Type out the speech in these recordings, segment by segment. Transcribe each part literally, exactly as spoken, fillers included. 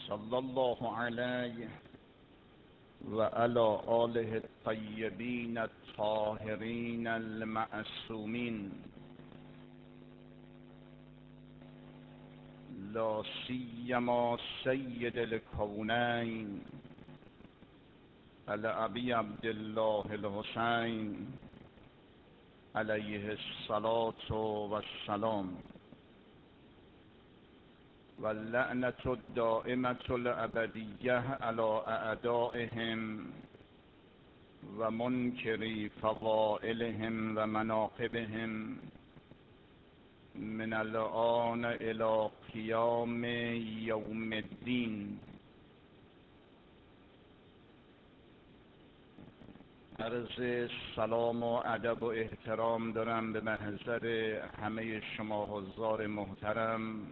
صلی الله علیه و علی آله الطیبین الطاهرین المعصومین لا سیما سید الکونین علی ابی عبدالله الحسین علیه الصلاة والسلام واللعنة الدائمة الأبدية على أعدائهم ومنكري فضائلهم ومناقبهم من الآن إلى قيام يوم الدين. عرض سلام و ادب و احترام دارم به محضر همه شما حضار محترم،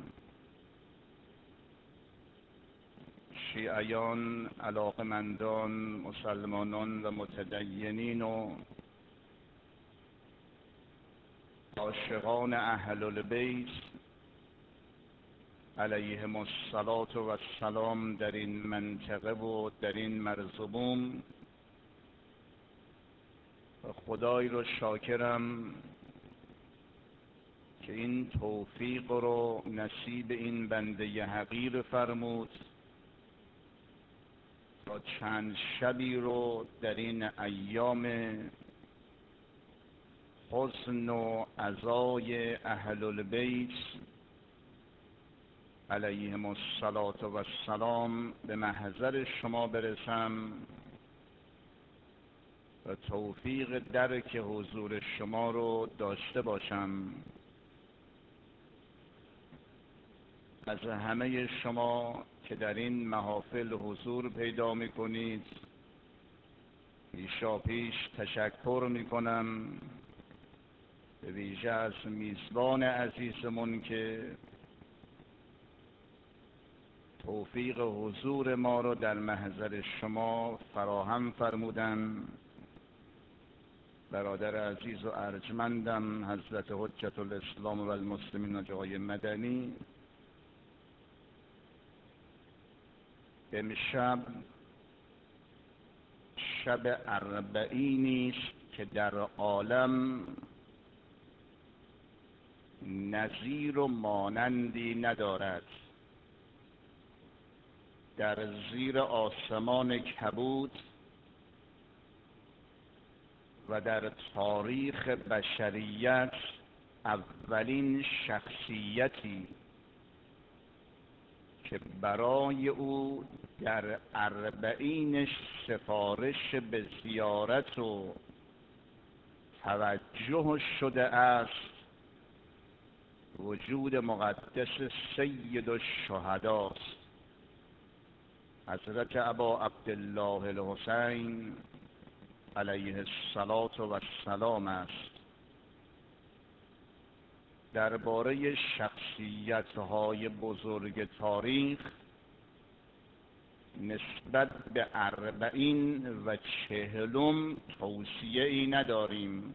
شیعیان، علاقمندان، مسلمانان و متدینین و عاشقان اهل البیت علیهم الصلاة و السلام در این منطقه و در این مرزبون. خدای رو شاکرم که این توفیق رو نصیب این بنده حقیر فرمود تا چند شبی رو در این ایام حزن و عزای اهل البیت علیهم الصلاة و السلام به محضر شما برسم و توفیق درک حضور شما رو داشته باشم. از همه شما که در این محافل حضور پیدا می کنید پیشا پیش تشکر می کنم، به ویژه از میزبان عزیزمون که توفیق حضور ما رو در محضر شما فراهم فرمودن. برادر عزیز و ارجمندم حضرت حجت الاسلام و المسلمین آقای مدنی، امشب شب اربعینی است که در عالم نظیر و مانندی ندارد. در زیر آسمان کبود و در تاریخ بشریت اولین شخصیتی که برای او در اربعینش سفارش به زیارت و توجه شده است وجود مقدس سید الشهداست حضرت ابا عبدالله الحسین علیه الصلاة و السلام است. درباره شخصیت‌های بزرگ تاریخ نسبت به اربعین و چهلم توصیه ای نداریم،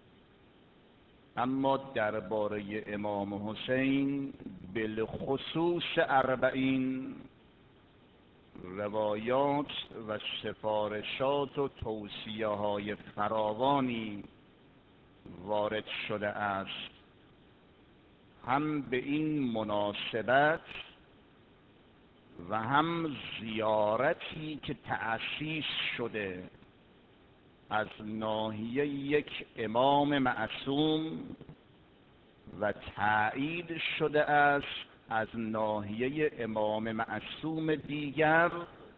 اما درباره امام حسین بالخصوص اربعین روایات و سفارشات و توصیه های فراوانی وارد شده است. هم به این مناسبت و هم زیارتی که تأسیس شده از ناحیه یک امام معصوم و تأیید شده است از ناحیه امام معصوم دیگر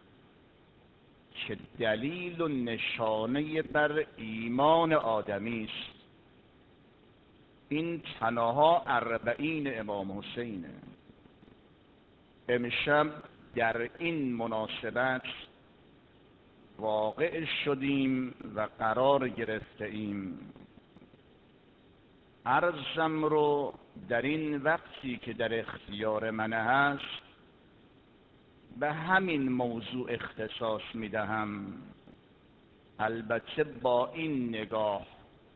که دلیل و نشانه بر ایمان آدمی است. این تنها اربعین امام حسینه. امشب در این مناسبت واقع شدیم و قرار گرفته ایم. عرضم رو در این وقتی که در اختیار من هست به همین موضوع اختصاص می دهم، البته با این نگاه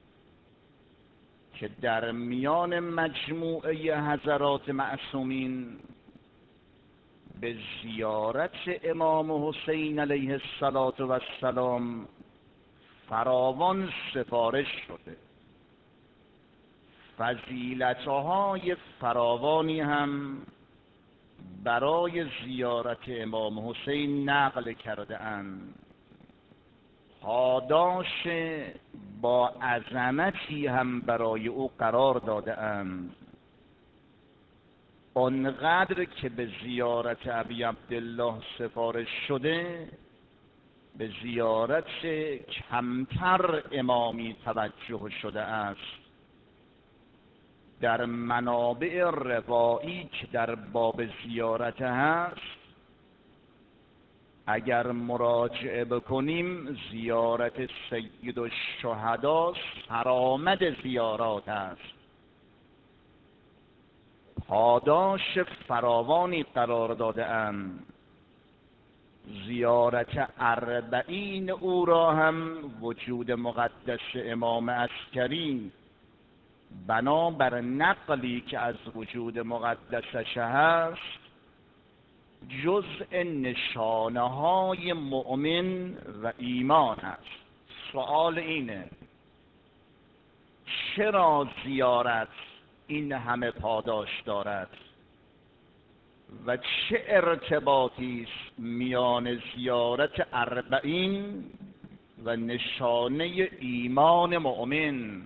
که در میان مجموعه حضرات معصومین به زیارت امام حسین علیه السلام فراوان سفارش شده. فضیلت‌های فراوانی هم برای زیارت امام حسین نقل کرده اند. پاداش با عظمتی هم برای او قرار داده اند. آنقدر که به زیارت ابی عبدالله سفارش شده، به زیارت کمتر امامی توجه شده است. در منابع روایی که در باب زیارت هست، اگر مراجعه بکنیم زیارت سید الشهدا سرآمد زیارات است. پاداش فراوانی قرار داده اند. زیارت اربعین او را هم وجود مقدس امام عسکری بنابر نقلی که از وجود مقدسش هست جزء نشانه های مؤمن و ایمان است. سوال اینه چرا زیارت این همه پاداش دارد و چه ارتباطی است میان زیارت اربعین و نشانه ایمان مؤمن؟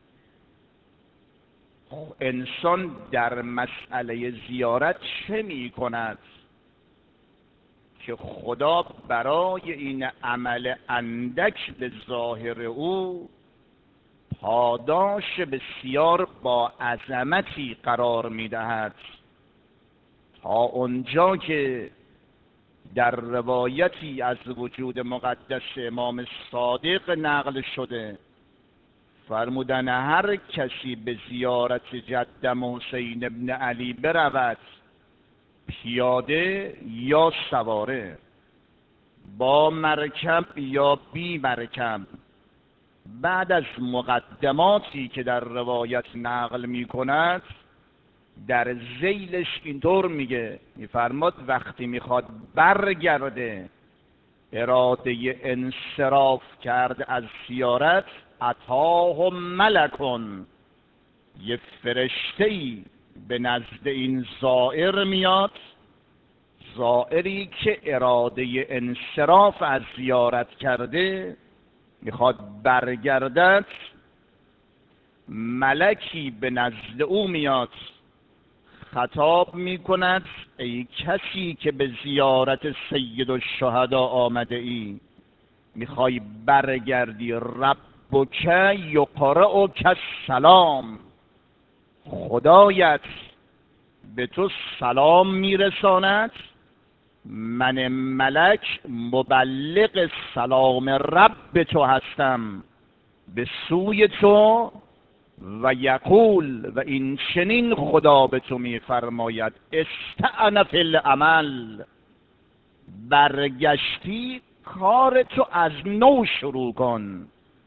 انسان در مسئله زیارت چه می کند که خدا برای این عمل اندک به ظاهر او پاداش بسیار با عظمتی قرار می دهد؟ تا اونجا که در روایتی از وجود مقدس امام صادق نقل شده فرمودن هر کسی به زیارت جدم حسین ابن علی برود، پیاده یا سواره، با مرکب یا بی مرکب، بعد از مقدماتی که در روایت نقل می کند در ذیلش اینطور میگه، میفرماد وقتی میخواد برگرده اراده انصراف کرد از زیارت، اتاه ملکن، یه فرشته‌ای به نزد این زائر میاد، زائری که اراده انصراف از زیارت کرده میخواد برگردد، ملکی به نزد او میاد خطاب میکند ای کسی که به زیارت سید الشهدا آمده ای، میخوای برگردی، ربک یقرئک السلام، خدایت به تو سلام میرساند، من ملک مبلغ سلام رب تو هستم به سوی تو، و یقول، و این چنین خدا به تو میفرماید استعنف فی العمل، برگشتی کار تو از نو شروع کن،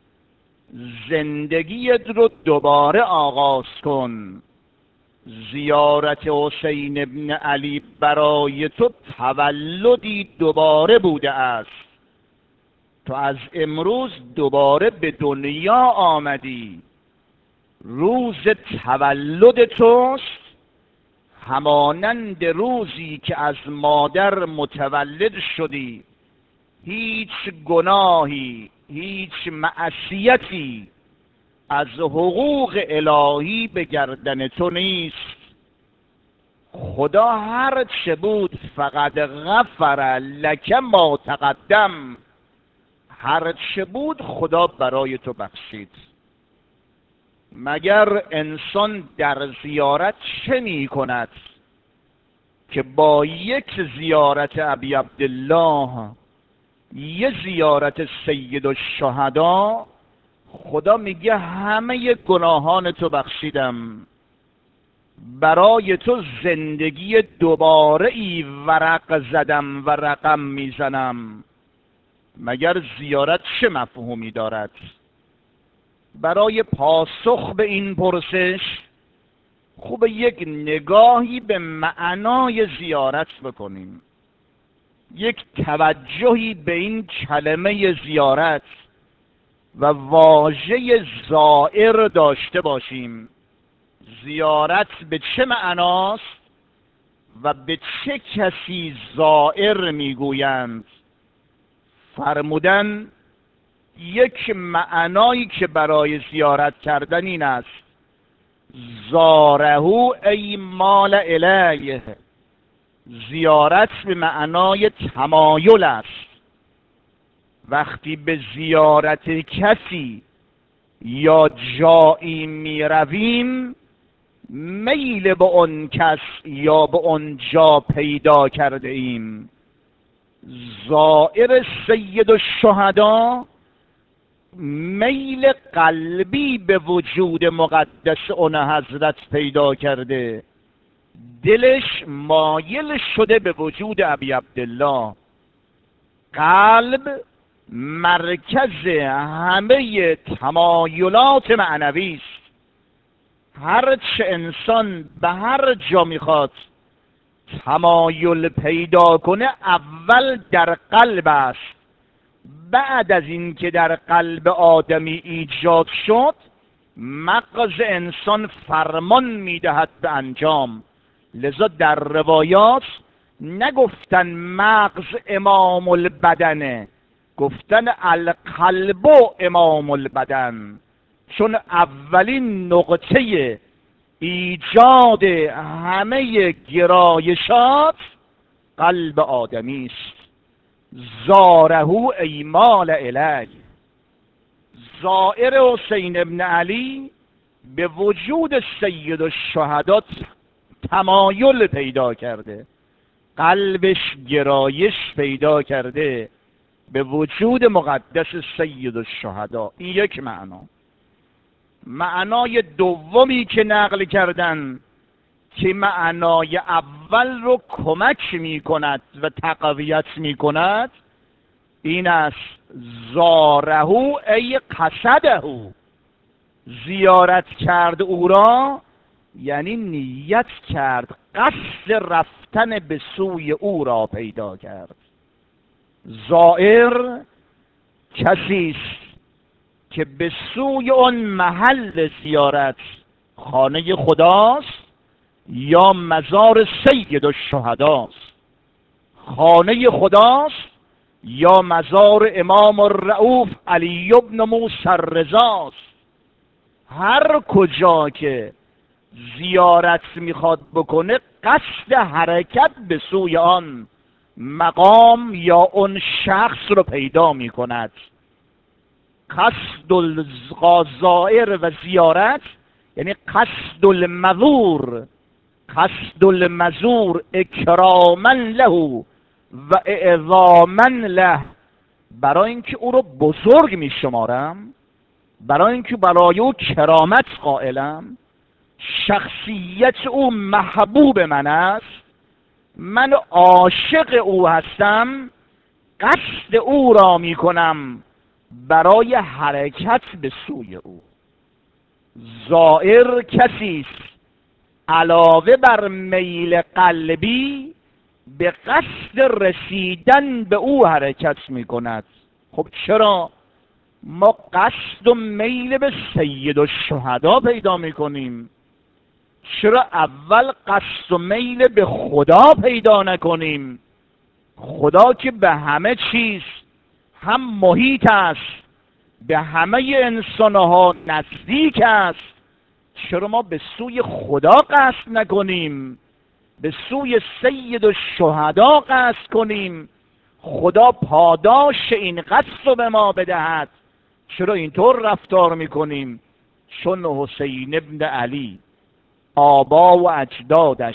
زندگیت رو دوباره آغاز کن. زیارت حسین ابن علی برای تو تولدی دوباره بوده است، تو از امروز دوباره به دنیا آمدی، روز تولد توست، همانند روزی که از مادر متولد شدی، هیچ گناهی، هیچ معصیتی از حقوق الهی به گردن تو نیست. خدا هر چه بود فقط غفر لک ما تقدم، هر چه بود خدا برای تو بخشید. مگر انسان در زیارت چه می کند که با یک زیارت ابی عبدالله، یه زیارت سید الشهدا، خدا میگه همه گناهان تو بخشیدم، برای تو زندگی دوباره ای ورق زدم و رقم میزنم. مگر زیارت چه مفهومی دارد؟ برای پاسخ به این پرسش خوب یک نگاهی به معنای زیارت بکنیم، یک توجهی به این کلمه زیارت و واژه زائر داشته باشیم. زیارت به چه معناست و به چه کسی زائر میگویند؟ فرمودن یک معنایی که برای زیارت کردن این است: زارهو ای مال الیه. زیارت به معنای تمایل است. وقتی به زیارت کسی یا جایی می رویم، میل به اون کس یا به اون جا پیدا کرده ایم. زائر سید الشهدا میل قلبی به وجود مقدس اون حضرت پیدا کرده، دلش مایل شده به وجود ابی عبدالله. قلب مرکز همه تمایلات معنوی است. هر چه انسان به هر جا میخواد تمایل پیدا کنه اول در قلب است. بعد از این که در قلب آدمی ایجاد شد، مغز انسان فرمان میدهد به انجام. لذا در روایات نگفتن مغز امام البدنه، گفتن القلب امام البدن، چون اولین نقطه ایجاد همه گرایشات قلب آدمی است. زارهو ای مال الی. زائر حسین ابن علی به وجود سید الشهدا تمایل پیدا کرده، قلبش گرایش پیدا کرده به وجود مقدس سید الشهدا. این یک معنا. معنای دومی که نقل کردن که معنای اول رو کمک می کند و تقویت می کند این است: زارهو ای قصدهو. زیارت کرد او را یعنی نیت کرد، قصد رفتن به سوی او را پیدا کرد. زائر کسی است که به سوی اون محل زیارت، خانه خداست یا مزار سید الشهداست، خانه خداست یا مزار امام الرؤوف علی بن موسی الرضاست. هر کجا که زیارت میخواد بکنه قصد حرکت به سوی آن مقام یا اون شخص رو پیدا میکند. قصد الزائر و زیارت یعنی قصد المزور، قصد المزور اکراما له و اعظاما له. برای اینکه او رو بزرگ میشمارم، برای اینکه برای او کرامت قائلم، شخصیت او محبوب من است، من عاشق او هستم، قصد او را میکنم برای حرکت به سوی او. زائر کسی است علاوه بر میل قلبی به قصد رسیدن به او حرکت میکند. خب چرا ما قصد و میل به سید الشهدا پیدا میکنیم؟ چرا اول قصد و میل به خدا پیدا نکنیم؟ خدا که به همه چیز هم محیط است، به همه انسانها نزدیک است. چرا ما به سوی خدا قصد نکنیم؟ به سوی سید الشهدا قصد کنیم، خدا پاداش این قصد رو به ما بدهد. چرا اینطور رفتار میکنیم؟ چون حسین ابن علی، آبا و اجدادش،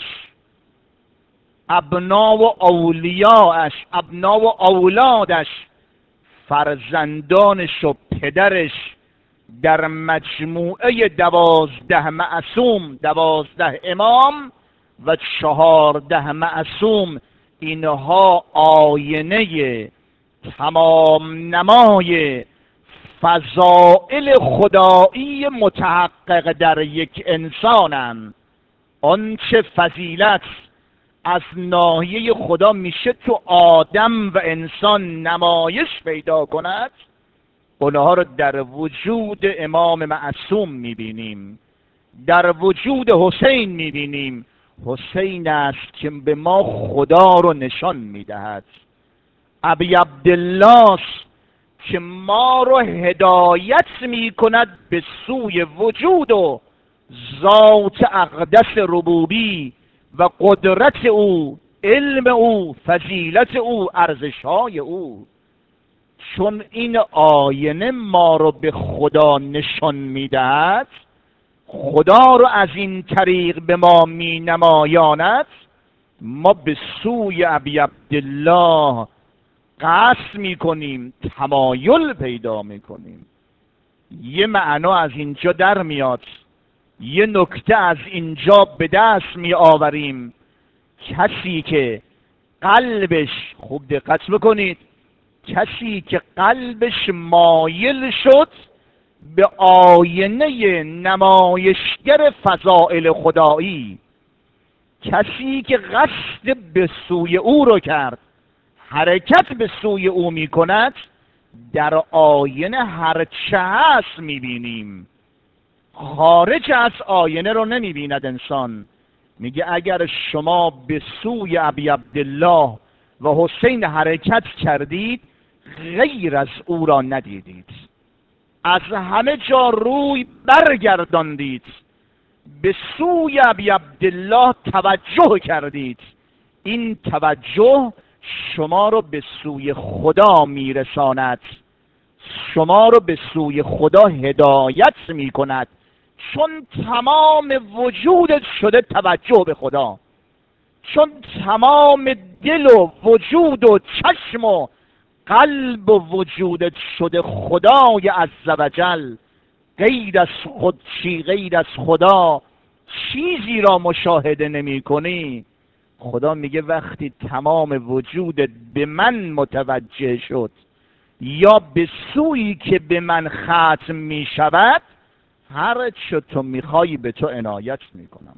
ابنا و اولیاش، ابنا و اولادش، فرزندانش و پدرش در مجموعه دوازده معصوم، دوازده امام و چهارده معصوم، اینها آینه تمام نمای فضائل خدایی متحقق در یک انسانند. آنچه فضیلت از ناحیه خدا میشه تو آدم و انسان نمایش پیدا کند، اونها رو در وجود امام معصوم میبینیم، در وجود حسین میبینیم. حسین است که به ما خدا رو نشان میدهد. ابی عبدالله است که ما رو هدایت میکند به سوی وجود و ذات اقدس ربوبی و قدرت او، علم او، فضیلت او، ارزش‌های او. چون این آینه ما رو به خدا نشان میدهد، خدا رو از این طریق به ما می نمایاند، ما به سوی ابی عبدالله قصد می کنیم، تمایل پیدا می کنیم. یه معنا از اینجا در میاد، یه نکته از اینجا به دست می آوریم. کسی که قلبش، خوب دقت بکنید، کسی که قلبش مایل شد به آینه نمایشگر فضائل خدایی، کسی که قصد به سوی او رو کرد، حرکت به سوی او می کند، در آینه هرچه هست می بینیم. خارج از آینه رو نمی بیند انسان. میگه اگر شما به سوی ابی عبدالله و حسین حرکت کردید، غیر از او را ندیدید، از همه جا روی برگرداندید، به سوی ابی عبدالله توجه کردید. این توجه شما رو به سوی خدا میرساند، شما رو به سوی خدا هدایت میکند، چون تمام وجودت شده توجه به خدا، چون تمام دل و وجود و چشم و قلب و وجودت شده خدای عزوجل. غیر از خود چی، غیر از خدا چیزی را مشاهده نمی کنی. خدا میگه وقتی تمام وجودت به من متوجه شد یا به سویی که به من ختم می شود، هر چه تو میخوایی به تو عنایت میکنم.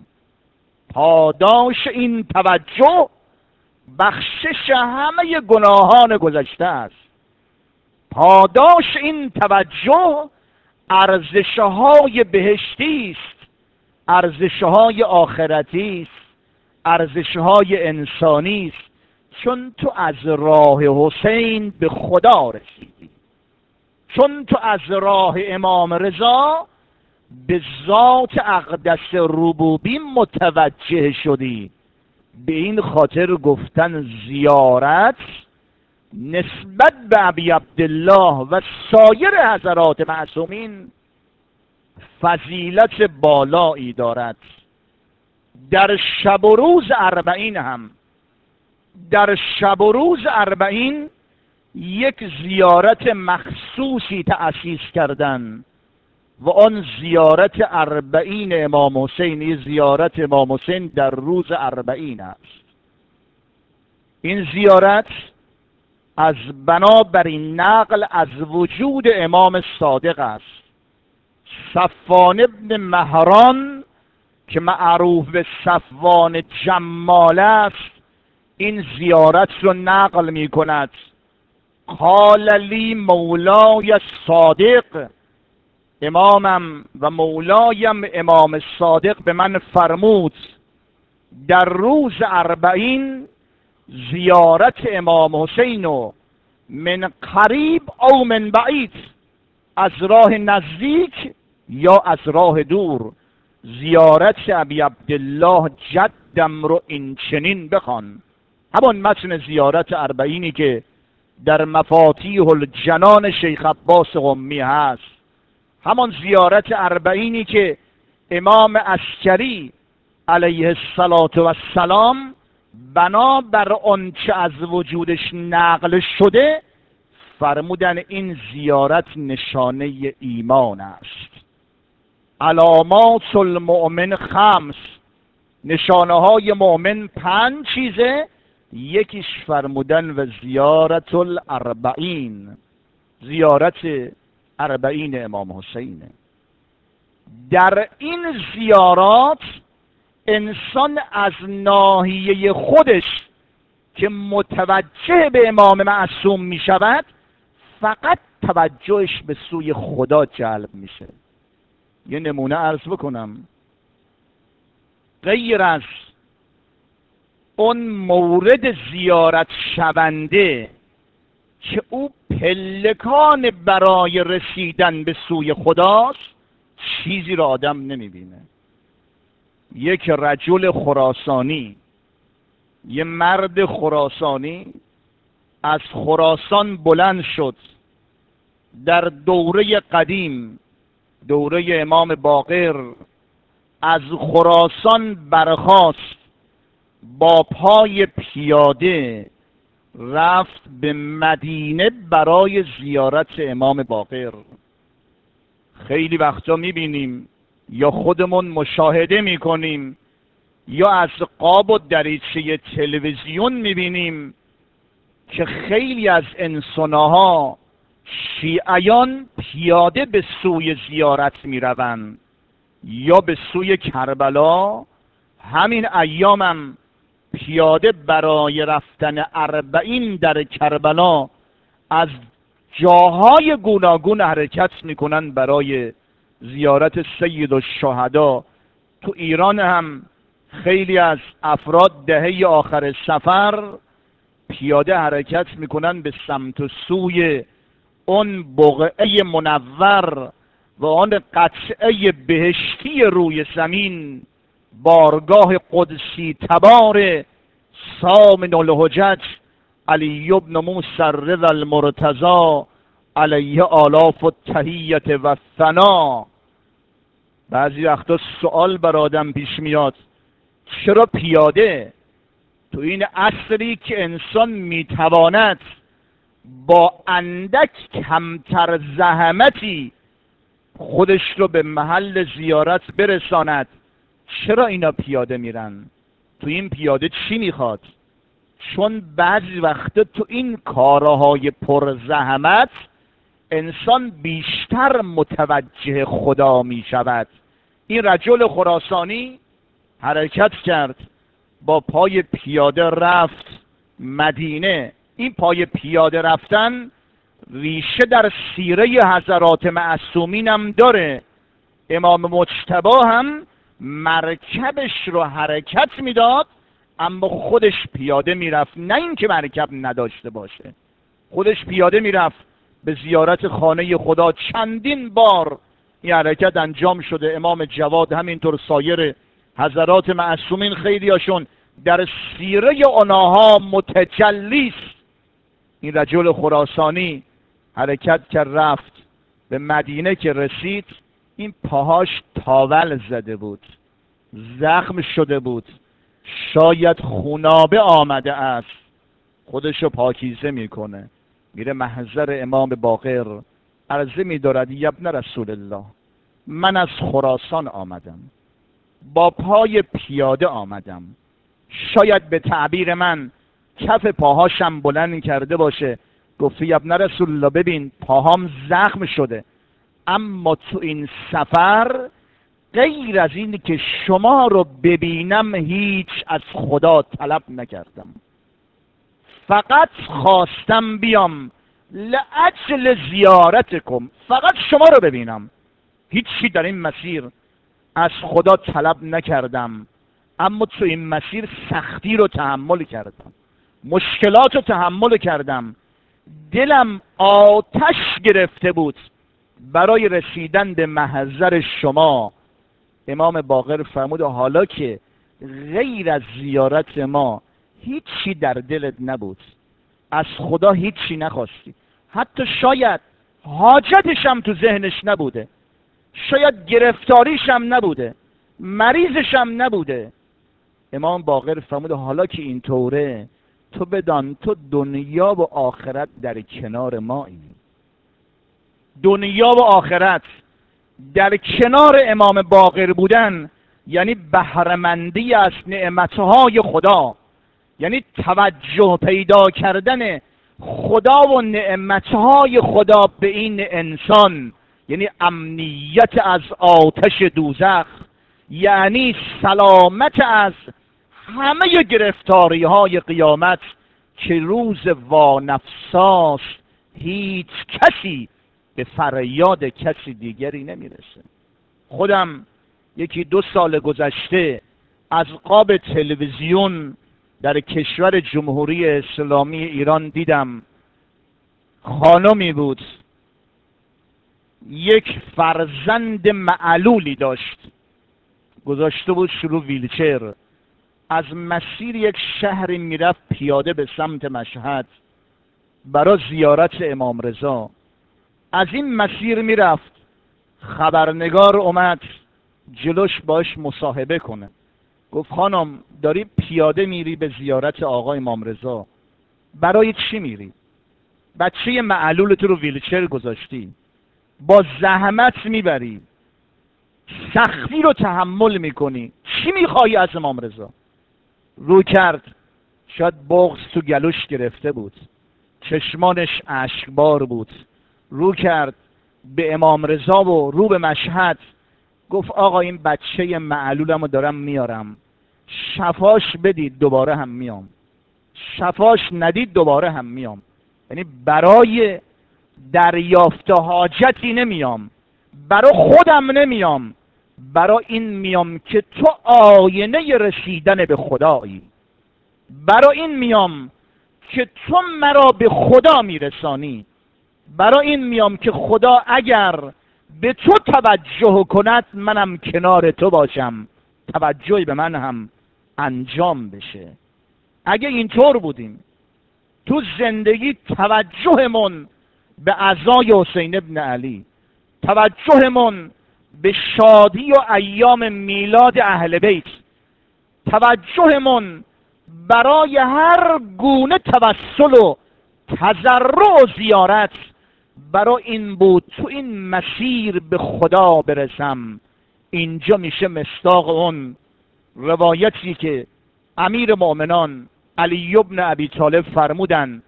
پاداش این توجه بخشش همه گناهان گذشته است. پاداش این توجه ارزش‌های بهشتی است، ارزش‌های آخرتی است، ارزش‌های انسانی است. چون تو از راه حسین به خدا رسیدی، چون تو از راه امام رضا به ذات اقدس ربوبی متوجه شدی. به این خاطر گفتن زیارت نسبت به ابی عبدالله و سایر حضرات معصومین فضیلت بالایی دارد. در شب و روز اربعین هم، در شب و روز اربعین یک زیارت مخصوصی تأسیس کردن و آن زیارت اربعین امام حسین، زیارت امام حسین در روز اربعین است. این زیارت از بنابراین نقل از وجود امام صادق است. صفوان ابن مهران که معروف به صفوان جمال است، این زیارت رو نقل می کند. قال لی مولای صادق، امامم و مولایم امام صادق به من فرمود در روز اربعین زیارت امام حسین و من قریب او من بعید، از راه نزدیک یا از راه دور، زیارت ابی عبدالله جدم رو این چنین بخوان. همان متن زیارت اربعینی که در مفاتیح الجنان شیخ عباس قمی هست، همان زیارت اربعینی که امام عسکری علیه السلام بنا بر آنچه از وجودش نقل شده فرمودن این زیارت نشانه ایمان است. علامات المؤمن خمس، نشانه های مؤمن پنج چیزه، یکیش فرمودن و زیارت الاربعین، زیارت اربعین امام حسینه. در این زیارات انسان از ناحیه خودش که متوجه به امام معصوم می شود، فقط توجهش به سوی خدا جلب میشه. یه نمونه عرض بکنم. غیر از اون مورد زیارت شونده که او پلکان برای رسیدن به سوی خداست، چیزی را آدم نمیبینه. یک رجل خراسانی، یه مرد خراسانی از خراسان بلند شد، در دوره قدیم، دوره امام باقر، از خراسان برخاست، با پای پیاده رفت به مدینه برای زیارت امام باقر. خیلی وقتا میبینیم یا خودمون مشاهده میکنیم یا از قاب و دریچه تلویزیون میبینیم که خیلی از انسانها، شیعیان، پیاده به سوی زیارت میروند یا به سوی کربلا. همین ایامم پیاده برای رفتن اربعین در کربلا از جاهای گوناگون حرکت میکنن برای زیارت سید الشهدا. تو ایران هم خیلی از افراد دهه آخر سفر پیاده حرکت میکنن به سمت و سوی اون بقعه منور و آن قطعه بهشتی روی زمین، بارگاه قدسی تبار سامن الحجج علی ابن موسی الرضا المرتضی علیه آلاف التحیت و ثنا. بعضی وقتا سوال بر آدم پیش میاد چرا پیاده تو این عصری که انسان میتواند با اندک کمتر زحمتی خودش رو به محل زیارت برساند، چرا اینا پیاده میرن؟ تو این پیاده چی میخواد؟ چون بعضی وقتا تو این کارهای پر زحمت انسان بیشتر متوجه خدا میشود. این رجل خراسانی حرکت کرد، با پای پیاده رفت مدینه. این پای پیاده رفتن ریشه در سیره حضرات معصومین هم داره. امام مجتبی هم مرکبش رو حرکت میداد اما خودش پیاده میرفت، نه اینکه مرکب نداشته باشه، خودش پیاده میرفت به زیارت خانه خدا. چندین بار این حرکت انجام شده. امام جواد همینطور، سایر حضرات معصومین خیلی هاشون در سیره اونها متجلی است. این رجل خراسانی حرکت کرد رفت به مدینه. که رسید این پاهاش تاول زده بود، زخم شده بود، شاید خونابه آمده است. خودشو پاکیزه میکنه، میره محضر امام باقر، عرضه میدارد ابن رسول الله، من از خراسان آمدم، با پای پیاده آمدم، شاید به تعبیر من کف پاهاشم بلند کرده باشه. گفت ابن رسول الله ببین پاهام زخم شده، اما تو این سفر غیر از این که شما رو ببینم هیچ از خدا طلب نکردم، فقط خواستم بیام لاجل زیارتکم، فقط شما رو ببینم، هیچی در این مسیر از خدا طلب نکردم. اما تو این مسیر سختی رو تحمل کردم، مشکلات رو تحمل کردم، دلم آتش گرفته بود برای رسیدن به محضر شما. امام باقر فرمود حالا که غیر از زیارت ما هیچی در دلت نبود، از خدا هیچی نخواستی، حتی شاید حاجتش هم تو ذهنش نبوده، شاید گرفتاریش هم نبوده، مریضش هم نبوده، امام باقر فرمود حالا که اینطوره تو بدان تو دنیا و آخرت در کنار مایی. دنیا و آخرت در کنار امام باقر بودن یعنی بهره‌مندی از نعمتهای خدا، یعنی توجه پیدا کردن خدا و نعمتهای خدا به این انسان، یعنی امنیت از آتش دوزخ، یعنی سلامت از همه گرفتاری های قیامت که روز وانفساست هیچ کسی به فریاد کسی دیگری نمیرسه. خودم یکی دو سال گذشته از قاب تلویزیون در کشور جمهوری اسلامی ایران دیدم خانمی بود، یک فرزند معلولی داشت، گذاشته بود شروع ویلچر، از مسیر یک شهری میرفت پیاده به سمت مشهد برای زیارت امام رضا. از این مسیر میرفت، خبرنگار اومد جلوش باش مصاحبه کنه. گفت خانم داری پیاده میری به زیارت آقا امام رضا، برای چی میری؟ بچه معلولت رو ویلچر گذاشتی، با زحمت میبری، سختی رو تحمل میکنی، چی میخوایی از امام رضا؟ رو کرد، شاید بغض تو گلوش گرفته بود، چشمانش اشکبار بود، رو کرد به امام رضا و رو به مشهد. گفت آقا این بچه معلولم رو دارم میارم، شفاش بدید دوباره هم میام، شفاش ندید دوباره هم میام. یعنی برای دریافت حاجتی نمیام، برای خودم نمیام، برای این میام که تو آینه رسیدن به خدایی، برای این میام که تو مرا به خدا میرسانی، برای این میام که خدا اگر به تو توجه کند منم کنار تو باشم، توجهی به من هم انجام بشه. اگه اینطور بودیم تو زندگی، توجهمون به عزای حسین ابن علی، توجهمون به شادی و ایام میلاد اهل بیت، توجهمون برای هر گونه توسل و تضرع و زیارت برای این بود تو این مسیر به خدا برسم. اینجا میشه مصداق اون روایتی که امیر مؤمنان علی ابن ابی طالب فرمودن.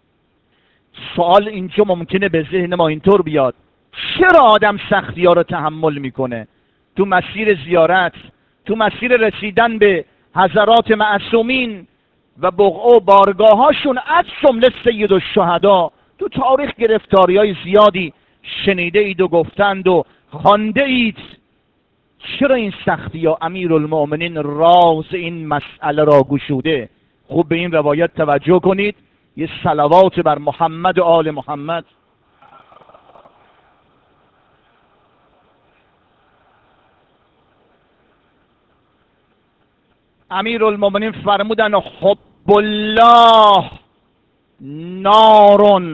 سوال اینجا ممکنه به ذهن ما اینطور بیاد چرا آدم سختی ها رو تحمل میکنه تو مسیر زیارت، تو مسیر رسیدن به حضرات معصومین و بقعه و بارگاه هاشون، از جمله سید الشهدا. تو تاریخ گرفتاری های زیادی شنیده اید و گفتند و خوانده اید. چرا این سختی ها؟ امیرالمؤمنین راز این مسئله را گشوده. خوب به این روایت توجه کنید، یه صلوات بر محمد و آل محمد. امیرالمؤمنین فرمودن حب الله نار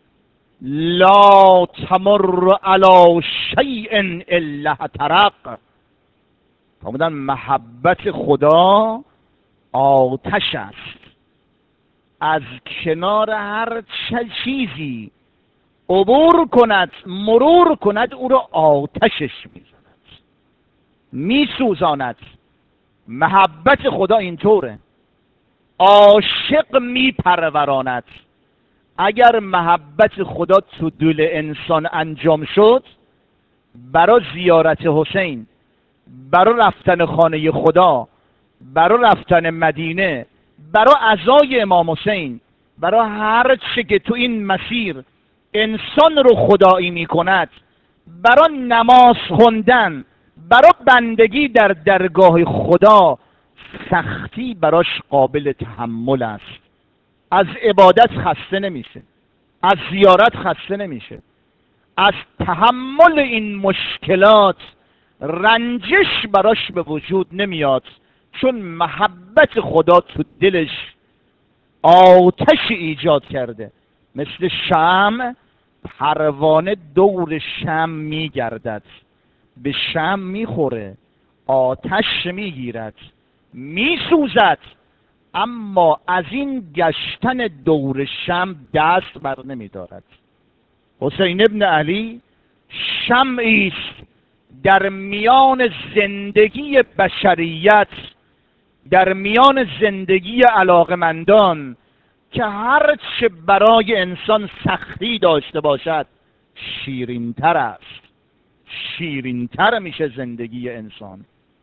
لا تمر علی شیء الا احترق. فرمودن محبت خدا آتش است، از کنار هر چیزی عبور کند، مرور کند، او را آتشش میزند، میسوزاند. محبت خدا اینطوره، عاشق میپروراند. اگر محبت خدا تو دل انسان انجام شد، برای زیارت حسین، برای رفتن خانه خدا، برای رفتن مدینه، برای عزای امام حسین، برای هر چه که تو این مسیر انسان رو خدایی می کند، برای نماز خوندن، برای بندگی در درگاه خدا، سختی براش قابل تحمل است. از عبادت خسته نمیشه، از زیارت خسته نمیشه، از تحمل این مشکلات رنجش براش به وجود نمیاد، چون محبت خدا تو دلش آتش ایجاد کرده. مثل شمع، پروانه دور شمع میگردد، به شمع میخوره، آتش میگیرد، میسوزد، اما از این گشتن دور شمع دست بر نمیدارد. حسین ابن علی شمعی است در میان زندگی بشریت، در میان زندگی علاقمندان، که هر چه برای انسان سختی داشته باشد شیرینتر است، شیرینتر میشه زندگی انسان.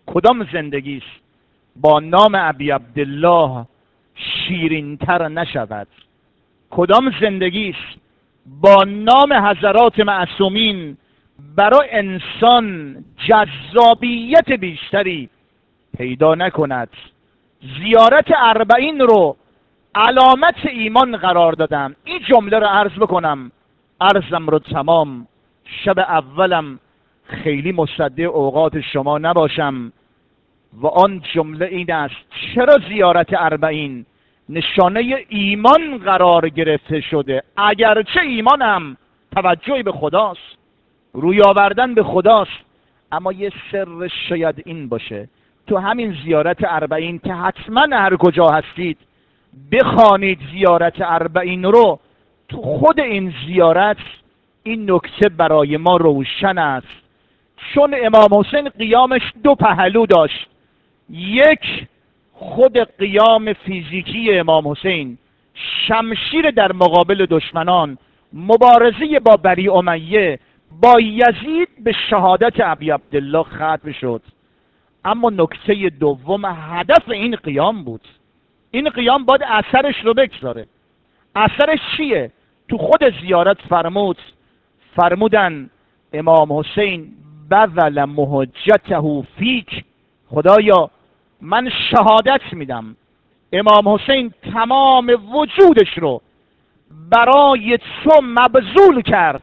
کدام زندگی است با نام ابی عبدالله شیرین‌تر نشود؟ کدام زندگی است با نام حضرات معصومین برای انسان جذابیت بیشتری پیدا نکند؟ زیارت اربعین رو علامت ایمان قرار دادم. این جمله رو عرض بکنم، عرضم رو تمام. شب اولم خیلی مصدق اوقات شما نباشم و آن جمله این است: چرا زیارت اربعین نشانه ایمان قرار گرفته شده؟ اگرچه ایمان هم توجهی به خداست، روی آوردن به خداست، اما یه سرش شاید این باشه تو همین زیارت اربعین که حتما هر کجا هستید بخوانید زیارت اربعین رو. تو خود این زیارت این نکته برای ما روشن است، چون امام حسین قیامش دو پهلو داشت. یک، خود قیام فیزیکی امام حسین، شمشیر در مقابل دشمنان، مبارزه با بنی امیه، با یزید به شهادت ابی عبدالله ختم شد. اما نکته دوم هدف این قیام بود. این قیام باید اثرش رو بگذاره. اثرش چیه؟ تو خود زیارت فرمود فرمودن امام حسین بذل محجته فیک، خدایا من شهادت میدم امام حسین تمام وجودش رو برای تو مبذول کرد،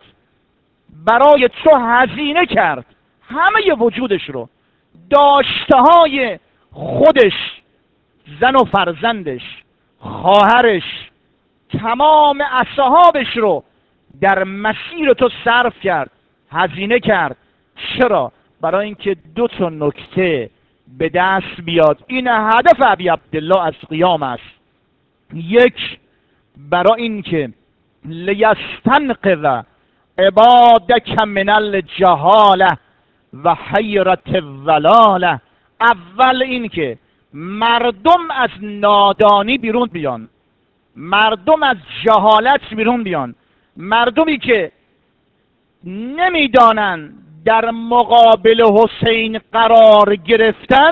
برای تو هزینه کرد، همه وجودش رو، داشته‌های خودش، زن و فرزندش، خواهرش، تمام اصحابش رو در مسیر تو صرف کرد، هزینه کرد. چرا؟ برای اینکه دو تا نکته به دست بیاد. این هدف ابی عبدالله از قیام است. یک، برای اینکه لیستنقذ عبادک من الجهاله و حیرت الضلاله. اول اینکه مردم از نادانی بیرون بیان، مردم از جهالت بیرون بیان، مردمی که نمیدانن در مقابل حسین قرار گرفتن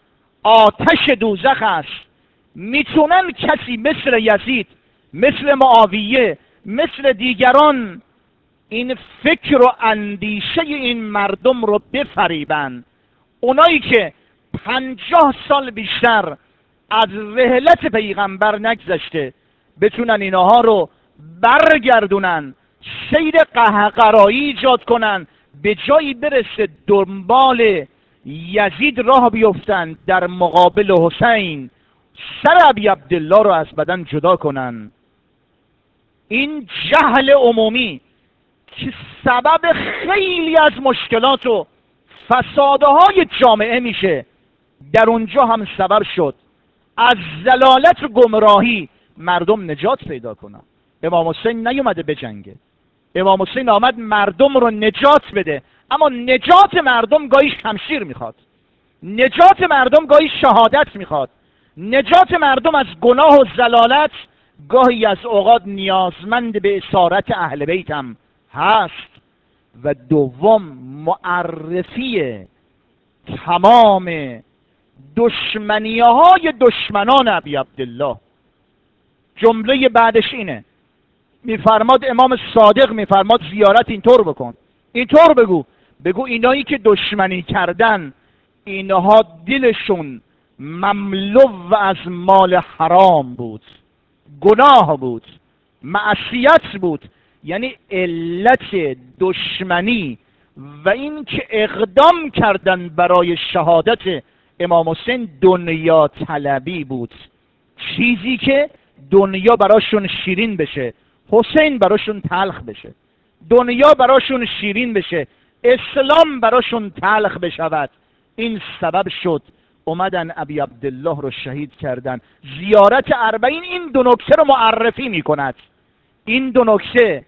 آتش دوزخ است. میتونن کسی مثل یزید، مثل معاویه، مثل دیگران این فکر و اندیشه این مردم رو بفریبن. اونایی که پنجاه سال بیشتر از رحلت پیغمبر نگذشته بتونن اینها رو برگردونن، سیر قهقرایی ایجاد کنن، به جایی برسه دنبال یزید راه بیفتن، در مقابل حسین سر ابی عبدالله رو از بدن جدا کنن. این جهل عمومی که سبب خیلی از مشکلات و فسادهای جامعه میشه، در اونجا هم سبب شد از ضلالت و گمراهی مردم نجات پیدا کنن. امام حسین نیومده بجنگه، امام حسین آمد مردم رو نجات بده. اما نجات مردم گاهی شمشیر میخواد، نجات مردم گاهی شهادت میخواد، نجات مردم از گناه و ضلالت گاهی از اوقات نیازمند به اسارت اهل بیت هم هست. و دوم، معرفی تمام دشمنیه های دشمنان ابی عبدالله. جمله بعدش اینه، میفرماد امام صادق، میفرماد زیارت اینطور بکن، اینطور بگو، بگو اینایی که دشمنی کردن اینها دلشون مملو از مال حرام بود، گناه بود، معصیت بود. یعنی علت دشمنی و این که اقدام کردن برای شهادت امام حسین دنیا طلبی بود، چیزی که دنیا براشون شیرین بشه، حسین براشون تلخ بشه. دنیا براشون شیرین بشه، اسلام براشون تلخ بشود. این سبب شد اومدن ابی عبدالله رو شهید کردن. زیارت اربعین این دو نکته رو معرفی میکند. این دو نکته،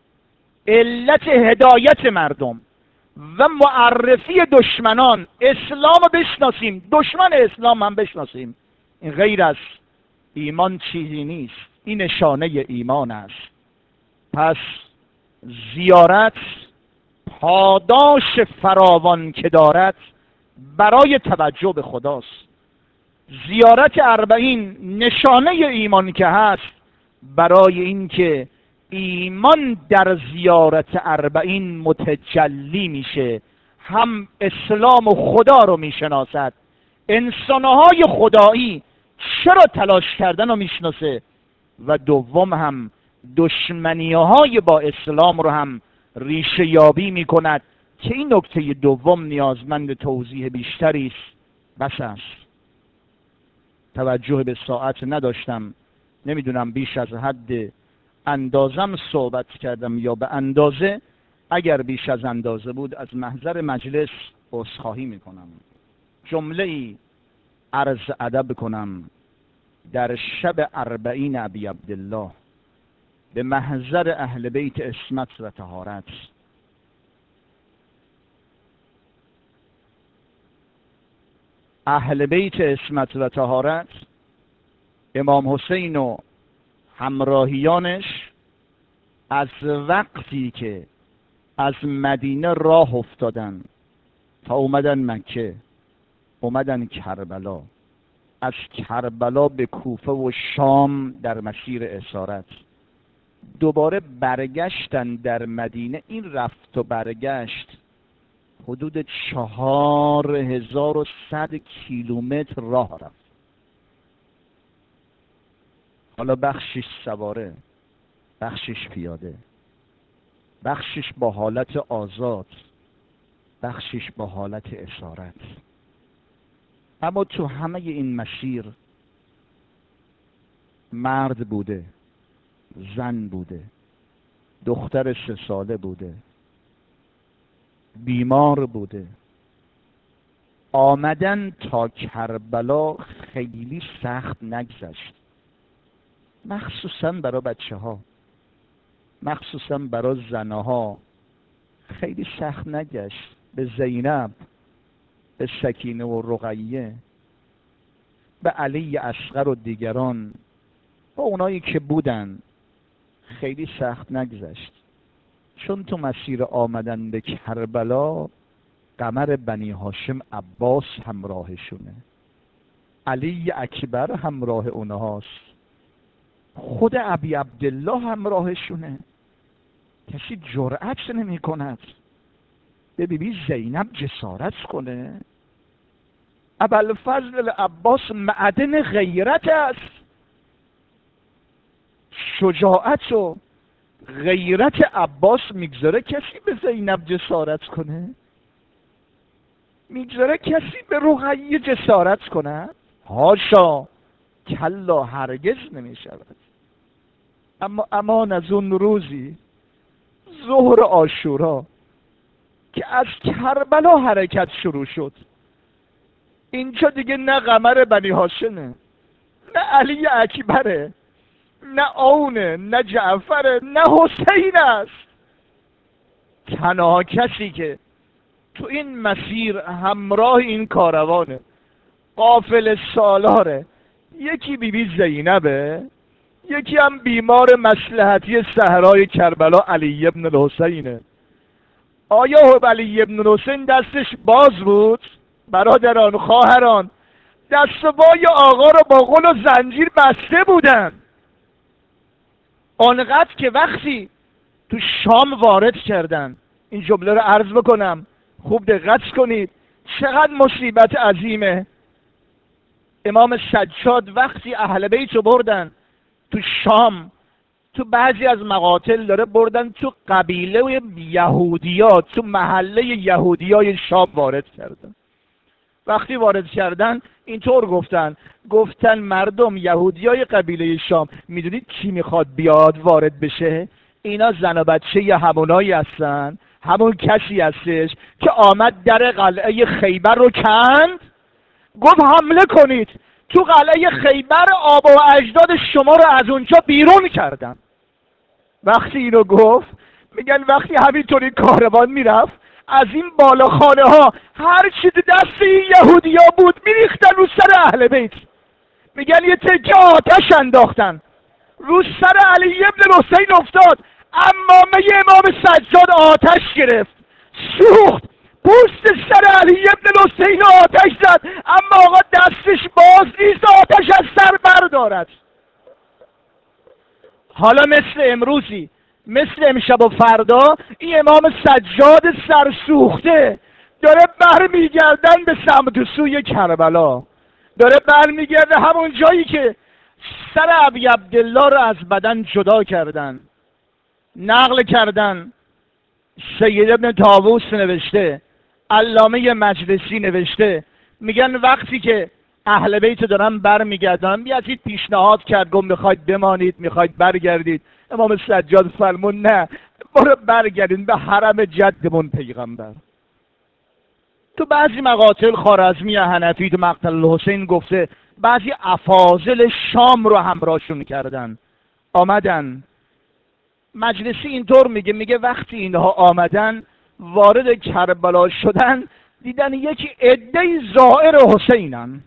علت هدایت مردم و معرفی دشمنان. اسلام رو بشناسیم، دشمن اسلام هم بشناسیم. این غیر از ایمان چیزی نیست، این نشانه ایمان است. پس زیارت پاداش فراوان که دارد برای توجه به خداست. زیارت اربعین نشانه ایمان که هست، برای اینکه ایمان در زیارت اربعین متجلی میشه، هم اسلام و خدا رو میشناسد، انسانهای خدایی چرا تلاش کردن رو میشناسه، و دوم هم دشمنی های با اسلام رو هم ریشه یابی میکند که این نکته دوم نیازمند توضیح بیشتری است. بس است. توجه به ساعت نداشتم، نمیدونم بیش از حد اندازم صحبت کردم یا به اندازه. اگر بیش از اندازه بود از محضر مجلس عذرخواهی میکنم. جمله ای عرض ادب کنم. در شب اربعین ابی عبدالله به محضر اهل بیت عصمت و طهارت، اهل بیت عصمت و طهارت، امام حسین و همراهیانش از وقتی که از مدینه راه افتادن تا اومدن مکه، اومدن کربلا، از کربلا به کوفه و شام در مسیر اسارت، دوباره برگشتن در مدینه. این رفت و برگشت حدود چهار هزار و صد کیلومتر راه رفت. حالا بخشش سواره، بخشش پیاده، بخشش با حالت آزاد، بخشش با حالت اسارت. اما تو همه این مسیر مرد بوده، زن بوده، دختر سه ساله بوده، بیمار بوده. آمدن تا کربلا خیلی سخت نگذشت، مخصوصا برای بچه ها، مخصوصا برای زنها خیلی سخت نگشت. به زینب، به سکینه و رقیه، به علی اصغر و دیگران، با اونایی که بودن خیلی سخت نگذشت، چون تو مسیر آمدن به کربلا قمر بنی هاشم عباس همراهشونه، علی اکبر همراه اونهاست، خود ابی عبدالله همراهشونه. کسی جرأت نمی کند به بی بی زینب جسارت کنه. ابوالفضل عباس معدن غیرت است. شجاعت و غیرت عباس میگذاره کسی به زینب جسارت کنه؟ میگذاره کسی به رقیه جسارت کنه؟ هاشا، کلا، هرگز نمیشود. اما امان از اون روزی ظهر عاشورا که از کربلا حرکت شروع شد. اینجا دیگه نه قمر بنی هاشمه، نه علی اکبره، نه اونه، نه جعفره، نه حسین است. تنها کسی که تو این مسیر همراه این کاروانه، قافل سالاره، یکی بی بی زینبه، یکی هم بیمار مصلحتی صحرای کربلا علی ابن الحسینه. آیا علی ابن الحسین دستش باز بود؟ برادران، خواهران، دست و پای آقا رو با غل و زنجیر بسته بودن. آنقدر که وقتی تو شام وارد کردن، این جمله رو عرض بکنم خوب دقت کنید، چقدر مصیبت عظیمه. امام سجاد وقتی اهل بیت رو بردن تو شام، تو بعضی از مقاتل داره بردن تو قبیله یهودیات، تو محله یهودیای شام وارد کردن. وقتی وارد کردن اینطور گفتن، گفتن مردم یهودیای قبیله شام، میدونید کی میخواد بیاد وارد بشه؟ اینا زن و بچه ی همونایی هستن، همون کسی هستش که آمد در قلعه خیبر رو کند، گفت حمله کنید. تو قلعه خیبر آبا و اجداد شما رو از اونجا بیرون کردن. وقتی اینو گفت، میگن وقتی همینطوری کاروان میرفت، از این بالاخانه ها هر چی دست این یهودی ها بود میریختن رو سر اهل بیت. میگن یه تکه آتش انداختن رو سر علی ابن حسین افتاد، امامه امام سجاد آتش گرفت، سوخت، پوست سر علی ابن حسین آتش زد، اما آقا دستش باز نیست آتش از سر بردارد. حالا مثل امروزی، مثل امشب و فردا، این امام سجاد سرسوخته داره برمیگردن به سمت و سوی کربلا، داره برمیگرده همون جایی که سر ابی عبدالله رو از بدن جدا کردن. نقل کردن، سید ابن طاووس نوشته، علامه مجلسی نوشته، میگن وقتی که اهل بیت دارن برمیگردن، بیازید پیشنهاد کرد، گفت میخواید بمانید میخواید برگردید؟ امام سجاد فرمون نه، برو برگردین به حرم جدمون پیغمبر. تو بعضی مقاتل خوارزمی حنفی تو مقتل الحسین گفته بعضی افاضل شام رو همراهشون کردن، آمدن. مجلسی اینطور میگه، میگه وقتی اینها آمدن وارد کربلا شدن، دیدن یک عده زائر حسینن.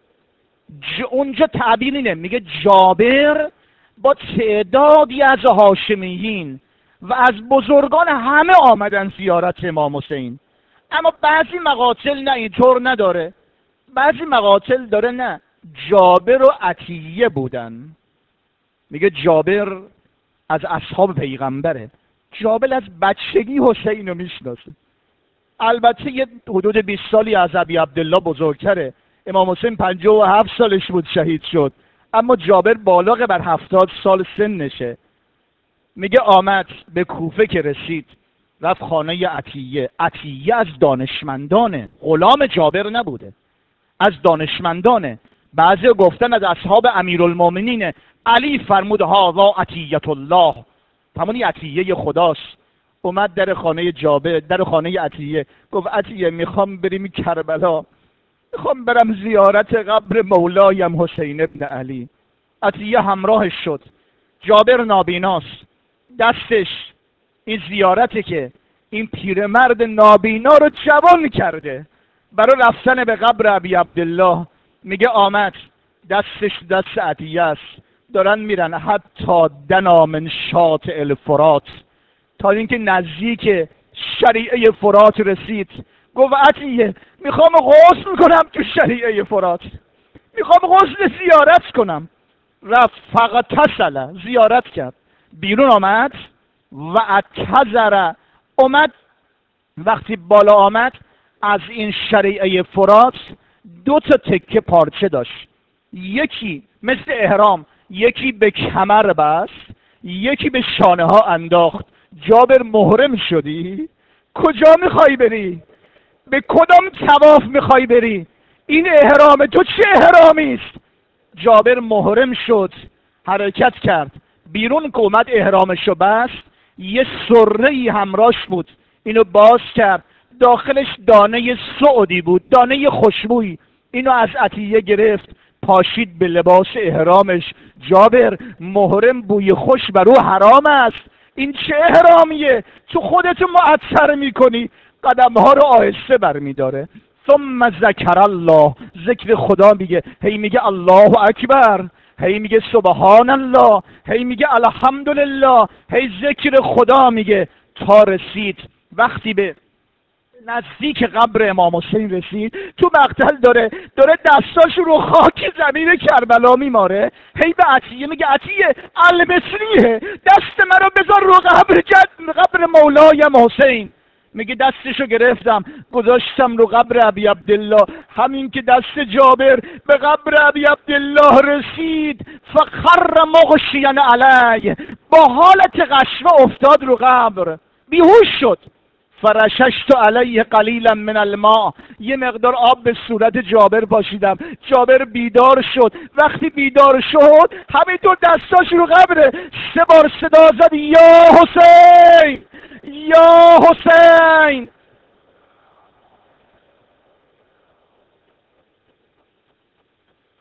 ج... اونجا تعبیر اینه، میگه جابر با تعدادی از هاشمیین و از بزرگان همه آمدن زیارت امام حسین. اما بعضی مقاتل نه، اینطور نداره. بعضی مقاتل داره نه، جابر و عطیه بودن. میگه جابر از اصحاب پیغمبره، جابر از بچگی حسین رو میشناسه. البته یه حدود بیست سالی از ابی عبدالله بزرگتره. امام حسین پنجاه و هفت سالش بود شهید شد، اما جابر بالغ بر هفتاد سال سنشه. میگه آمد به کوفه که رسید رفت خانه عطیه. عطیه از دانشمندانه، غلام جابر نبوده، از دانشمندانه. بعضی گفتن از اصحاب امیرالمومنینه. علی فرمود هذا عطیت الله، همونی عطیه خداست. اومد در خانه جابر، در خانه عطیه، گفت عطیه میخوام بریم کربلا، میخوام برم زیارت قبر مولایم حسین ابن علی. عطیه همراهش شد. جابر نابیناست، دستش این زیارته که این پیرمرد نابینا رو جوان کرده برای رفتن به قبر ابی عبدالله. میگه آمد، دستش دست عطیه است، دارن میرن حتی دنا من شاطئ الفرات، تا اینکه نزدیک شریعه فرات رسید. گفت عطیه میخوام غسل کنم تو شریعه فرات، میخوام غسل زیارت کنم. رفت فاغتسل، زیارت کرد، بیرون آمد و اعتذر، اومد. وقتی بالا آمد از این شریعه فرات دو تا تکه پارچه داشت، یکی مثل احرام، یکی به کمر بست، یکی به شانه ها انداخت. جابر محرم شدی؟ کجا میخوای بری؟ به کدام طواف میخوای بری؟ این احرام تو چه احرامی است؟ جابر محرم شد، حرکت کرد بیرون. که اومد احرامشو بست، یه سره‌ای همراش بود، اینو باز کرد، داخلش دانه سعودی بود، دانه خوشبویی. اینو از عطیه گرفت پاشید به لباس احرامش. جابر محرم بوی خوش بر او حرام است، این چه احرامیه؟ تو خودتو معطر میکنی. قدم ها رو آهسته برمیداره. ثم ذکر الله، ذکر خدا میگه، هی میگه الله اکبر، هی میگه سبحان الله، هی میگه الحمدلله، هی ذکر خدا میگه تا رسید. وقتی به نزدیک قبر امام حسین رسید، تو مقتل داره داره دستاش رو خاک زمین کربلا میماره. هی به عطیه میگه عطیه المثلیه، دست منو بذار رو قبر جد قبر مولایم حسین. میگه دستشو گرفتم گذاشتم رو قبر ابی عبدالله. همین که دست جابر به قبر ابی عبدالله رسید، فخر مغشیا علی، با حالت غشوه افتاد رو قبر، بیهوش شد. فرششت علیه قلیلا من الماء، یه مقدار آب به صورت جابر پاشیدم. جابر بیدار شد. وقتی بیدار شد همینطور دستاش رو قبره، سه بار صدا زد یا حسین یا حسین.